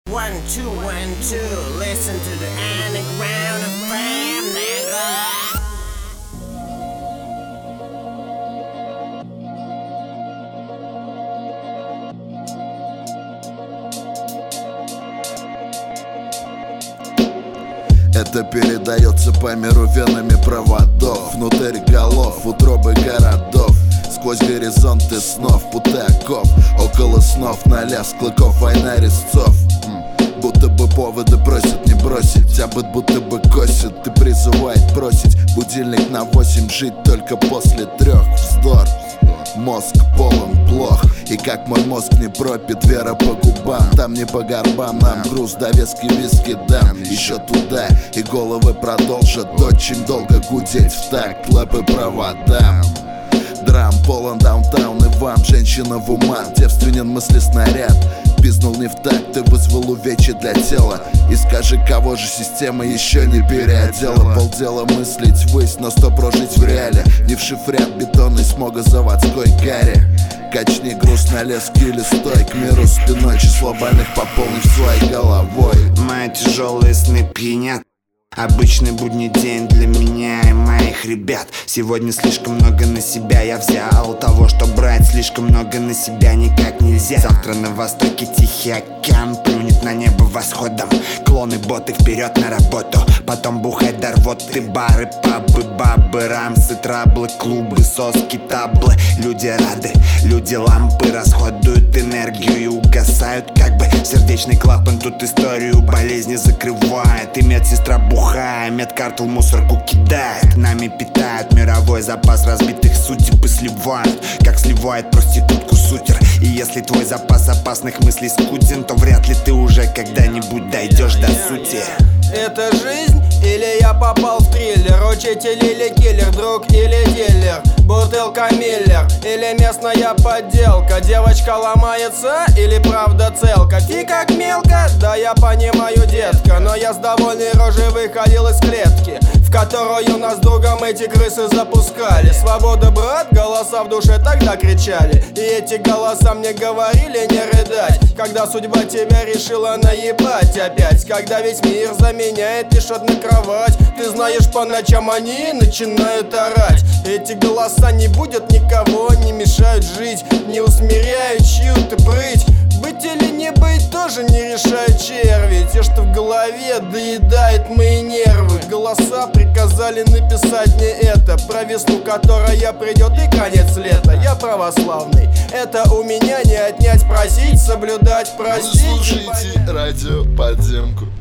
1, 2, 1, 2. Listen to the underground FM, nigga. Это передается по миру венами проводов, внутрь голов, утробы городов, сквозь горизонты снов, путы оков, около снов на лязг клыков, война резцов. Будто бы поводы просят не бросить, а будто бы косит и призывает бросить будильник на 8, жить только после 3. Вздор, мозг полон плох, и как мой мозг не пропит, вера по губам. Там не по горбам, нам груз, довески, виски дам еще туда, и головы продолжат очень долго гудеть в такт лапы проводам. Драм полон даунтаун, и вам, женщина в умах, девственен мысли снаряд. Пизнул не в такт, ты вызвал увечья для тела. И скажи, кого же система еще не переодела? Полдела мыслить ввысь, но 100 прожить в реале. Не в шифрят бетонной смога заводской гарри. Качни груз на леске или стой к миру спиной. Число больных пополнив своей головой. Мои тяжелые сны пьянят. Обычный будний день для меня и моих ребят. Сегодня слишком много на себя я взял. Того, что брать слишком много на себя никак нельзя. Завтра на востоке Тихий океан плюнет на небо восходом. Клоны, боты вперед на работу. Потом бухать до рвоты. Бары, пабы, бабы, рамсы, траблы, клубы, соски, таблы. Люди рады, люди лампы расходуют энергию и угасают как бы. Сердечный клапан тут историю болезни закрывает. И медсестра бухая, медкартл мусорку кидает. Нами питают мировой запас разбитых судеб и сливают, как сливает проститутку сутер. И если твой запас опасных мыслей скуден, то вряд ли ты уже когда-нибудь дойдешь до сути. Это жизнь или я попал в триллер? Учитель или киллер, друг или дилер? Бутылка Миллер или местная подделка? Девочка ломается или правда целка? Фи как мелко, да я понимаю, детка. Но я с довольной рожей выходил из клетки, в которую нас с другом эти крысы запускали. Свобода, брат, голоса в душе тогда кричали. И эти голоса мне говорили не рыдать, когда судьба тебя решила наебать опять. Когда весь мир заменяет лишь одну кровать, ты знаешь, по ночам они начинают орать. Эти голоса не будут никого, не мешают жить, не усмиряют чью-то прыть. Быть или не быть тоже не решают черви. Те, что в голове доедает мои нервы. Голоса приказали написать мне это, про весну, которая придет, и конец лета. Я православный, это у меня не отнять, просить, соблюдать, простить. Слушайте радио Подземку.